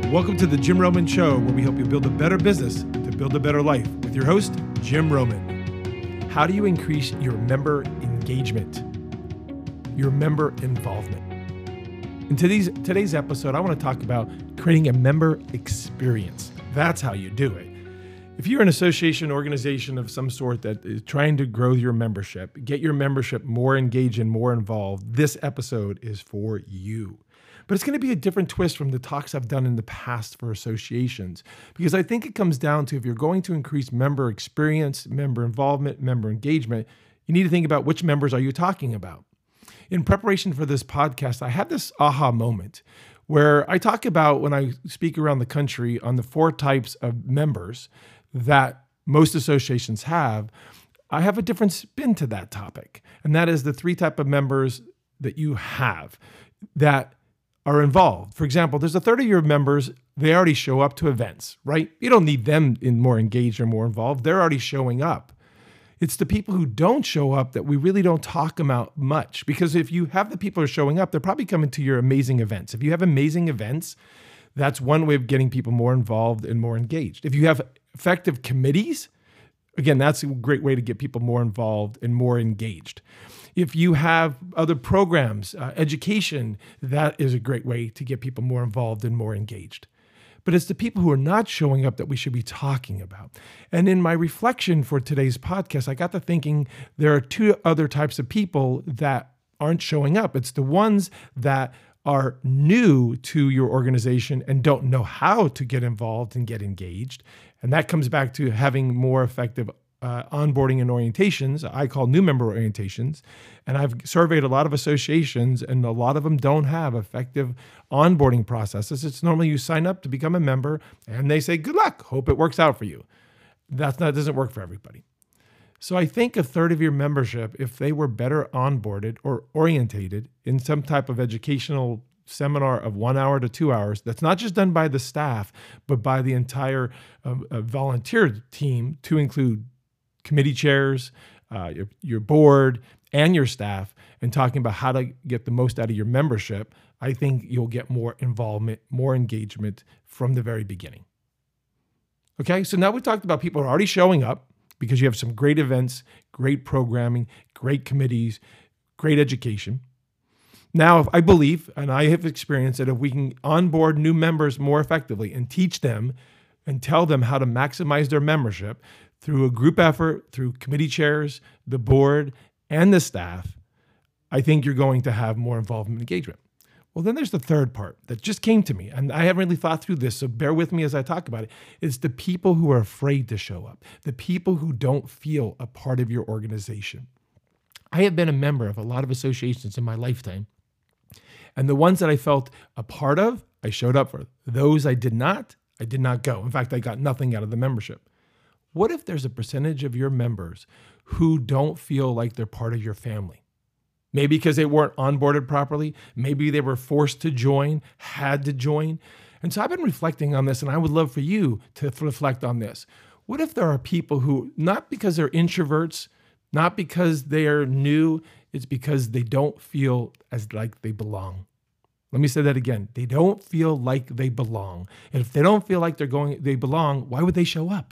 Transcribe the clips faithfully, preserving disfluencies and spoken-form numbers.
Welcome to the Jim Roman Show, where we help you build a better business to build a better life with your host, Jim Roman. How do you increase your member engagement, your member involvement? In today's, today's episode, I want to talk about creating a member experience. That's how you do it. If you're an association organization of some sort that is trying to grow your membership, get your membership more engaged and more involved, this episode is for you. But it's going to be a different twist from the talks I've done in the past for associations, because I think it comes down to, if you're going to increase member experience, member involvement, member engagement, you need to think about which members are you talking about. In preparation for this podcast, I had this aha moment where I talk about, when I speak around the country, on the four types of members that most associations have. I have a different spin to that topic, and that is the three type of members that you have that are involved. For example, there's a third of your members, they already show up to events, right? You don't need them in more engaged or more involved. They're already showing up. It's the people who don't show up that we really don't talk about much, because if you have the people who are showing up, they're probably coming to your amazing events. If you have amazing events, that's one way of getting people more involved and more engaged. If you have effective committees, again, that's a great way to get people more involved and more engaged. If you have other programs, uh, education, that is a great way to get people more involved and more engaged. But it's the people who are not showing up that we should be talking about. And in my reflection for today's podcast, I got to thinking there are two other types of people that aren't showing up. It's the ones that are new to your organization and don't know how to get involved and get engaged. And that comes back to having more effective uh, onboarding and orientations. I call new member orientations. And I've surveyed a lot of associations, and a lot of them don't have effective onboarding processes. It's normally you sign up to become a member and they say, good luck, hope it works out for you. That's not, doesn't work for everybody. So I think a third of your membership, if they were better onboarded or orientated in some type of educational seminar of one hour to two hours, that's not just done by the staff, but by the entire uh, uh, volunteer team, to include committee chairs, uh, your, your board, and your staff, and talking about how to get the most out of your membership, I think you'll get more involvement, more engagement from the very beginning. Okay, so now we talked about people who are already showing up, because you have some great events, great programming, great committees, great education. Now, if I believe, and I have experienced that if we can onboard new members more effectively and teach them and tell them how to maximize their membership through a group effort, through committee chairs, the board, and the staff, I think you're going to have more involvement and engagement. Well, then there's the third part that just came to me, and I haven't really thought through this, so bear with me as I talk about it. It's the people who are afraid to show up, the people who don't feel a part of your organization. I have been a member of a lot of associations in my lifetime, and the ones that I felt a part of, I showed up for. Those I did not, I did not go. In fact, I got nothing out of the membership. What if there's a percentage of your members who don't feel like they're part of your family? Maybe because they weren't onboarded properly. Maybe they were forced to join, had to join. And so I've been reflecting on this, and I would love for you to reflect on this. What if there are people who, not because they're introverts, not because they are new, it's because they don't feel as like they belong. Let me say that again. They don't feel like they belong. And if they don't feel like they're going, they belong, why would they show up?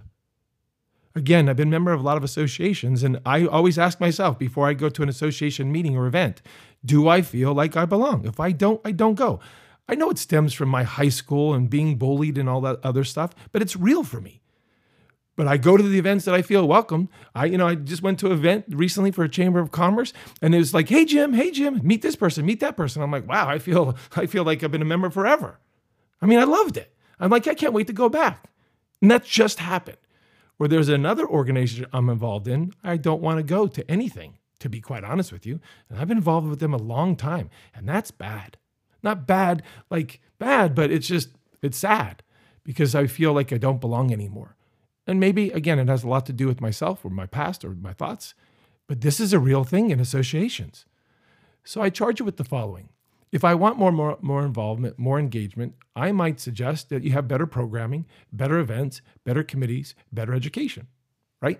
Again, I've been a member of a lot of associations, and I always ask myself before I go to an association meeting or event, do I feel like I belong? If I don't, I don't go. I know it stems from my high school and being bullied and all that other stuff, but it's real for me. But I go to the events that I feel welcome. I, you know, I just went to an event recently for a Chamber of Commerce, and it was like, hey, Jim, hey, Jim, meet this person, meet that person. I'm like, wow, I feel, I feel like I've been a member forever. I mean, I loved it. I'm like, I can't wait to go back. And that just happened. Where there's another organization I'm involved in, I don't want to go to anything, to be quite honest with you. And I've been involved with them a long time, and that's bad. Not bad, like bad, but it's just, it's sad because I feel like I don't belong anymore. And maybe, again, it has a lot to do with myself or my past or my thoughts, but this is a real thing in associations. So I charge you with the following. If I want more, more, more involvement, more engagement, I might suggest that you have better programming, better events, better committees, better education, right?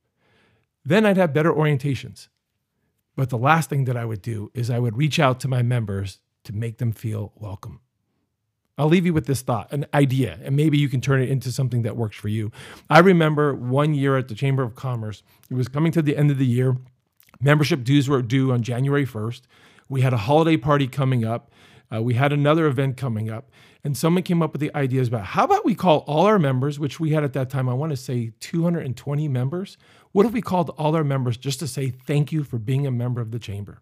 Then I'd have better orientations. But the last thing that I would do is I would reach out to my members to make them feel welcome. I'll leave you with this thought, an idea, and maybe you can turn it into something that works for you. I remember one year at the Chamber of Commerce, it was coming to the end of the year. Membership dues were due on January first. We had a holiday party coming up. Uh, we had another event coming up. And someone came up with the ideas about how about we call all our members, which we had at that time, I want to say two hundred twenty members. What if we called all our members just to say thank you for being a member of the Chamber?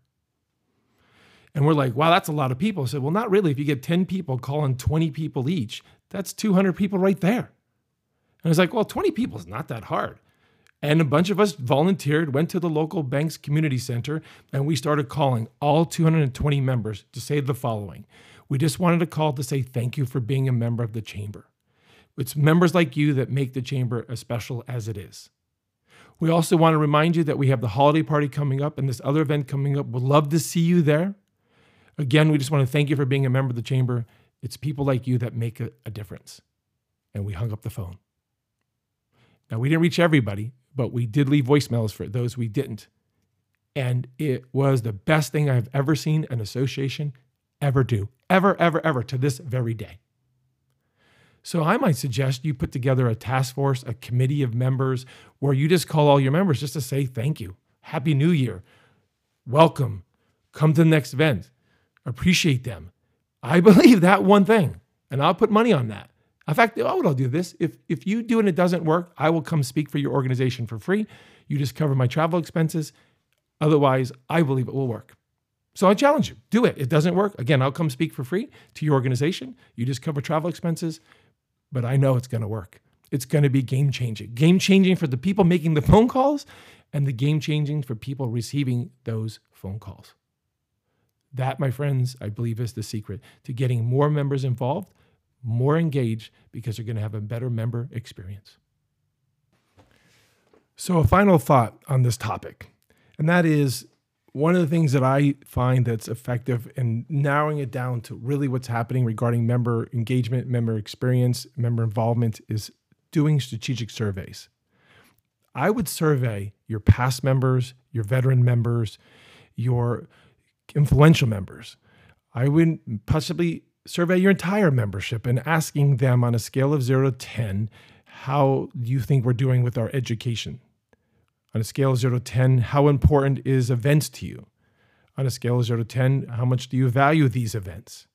And we're like, wow, that's a lot of people. I said, well, not really. If you get ten people calling twenty people each, that's two hundred people right there. And I was like, well, twenty people is not that hard. And a bunch of us volunteered, went to the local bank's community center, and we started calling all two hundred twenty members to say the following. We just wanted to call to say thank you for being a member of the Chamber. It's members like you that make the Chamber as special as it is. We also want to remind you that we have the holiday party coming up and this other event coming up. We'd love to see you there. Again, we just want to thank you for being a member of the Chamber. It's people like you that make a, a difference. And we hung up the phone. Now, we didn't reach everybody, but we did leave voicemails for those we didn't. And it was the best thing I've ever seen an association ever do. Ever, ever, ever, to this very day. So I might suggest you put together a task force, a committee of members, where you just call all your members just to say thank you. Happy New Year. Welcome. Come to the next event. Appreciate them. I believe that one thing, and I'll put money on that. In fact, oh, I'll do this. If if you do and it doesn't work, I will come speak for your organization for free. You just cover my travel expenses. Otherwise, I believe it will work. So I challenge you, do it. It doesn't work. Again, I'll come speak for free to your organization. You just cover travel expenses, but I know it's going to work. It's going to be game changing. Game changing for the people making the phone calls and the game changing for people receiving those phone calls. That, my friends, I believe is the secret to getting more members involved, more engaged, because they're going to have a better member experience. So a final thought on this topic, and that is one of the things that I find that's effective in narrowing it down to really what's happening regarding member engagement, member experience, member involvement is doing strategic surveys. I would survey your past members, your veteran members, your influential members. I would possibly survey your entire membership and asking them on a scale of zero to ten, how do you think we're doing with our education? On a scale of zero to ten, how important is events to you? On a scale of zero to ten, how much do you value these events?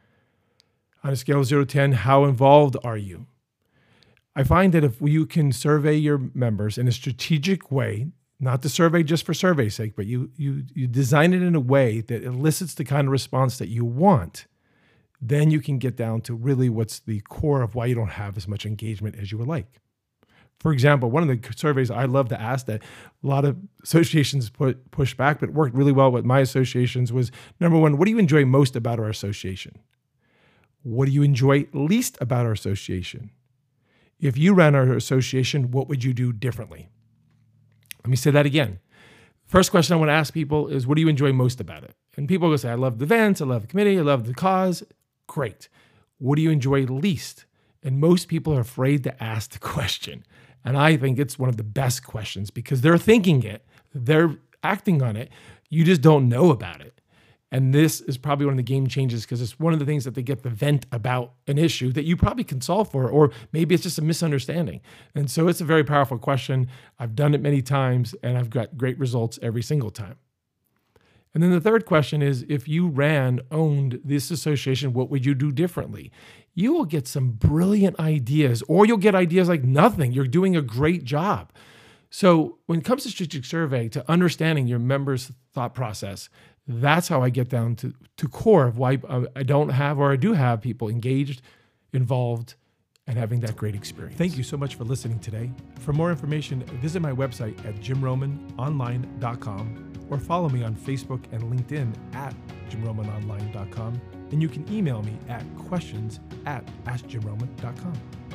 On a scale of zero to ten, how involved are you? I find that if you can survey your members in a strategic way, not the survey just for survey's sake, but you, you, you design it in a way that elicits the kind of response that you want, then you can get down to really what's the core of why you don't have as much engagement as you would like. For example, one of the surveys I love to ask that a lot of associations put push back, but worked really well with my associations was, number one, what do you enjoy most about our association? What do you enjoy least about our association? If you ran our association, what would you do differently? Let me say that again. First question I want to ask people is, what do you enjoy most about it? And people will say, I love the events, I love the committee, I love the cause. Great. What do you enjoy least? And most people are afraid to ask the question. And I think it's one of the best questions because they're thinking it, they're acting on it. You just don't know about it. And this is probably one of the game changers because it's one of the things that they get the vent about an issue that you probably can solve for, or maybe it's just a misunderstanding. And so it's a very powerful question. I've done it many times and I've got great results every single time. And then the third question is, if you ran, owned this association, what would you do differently? You will get some brilliant ideas, or you'll get ideas like nothing. You're doing a great job. So when it comes to strategic survey, to understanding your members' thought process, that's how I get down to, to core of why I don't have, or I do have, people engaged, involved, and having that great experience. Thank you so much for listening today. For more information, visit my website at jim roman online dot com or follow me on Facebook and LinkedIn at jim roman online dot com. And you can email me at questions at ask jim roman dot com.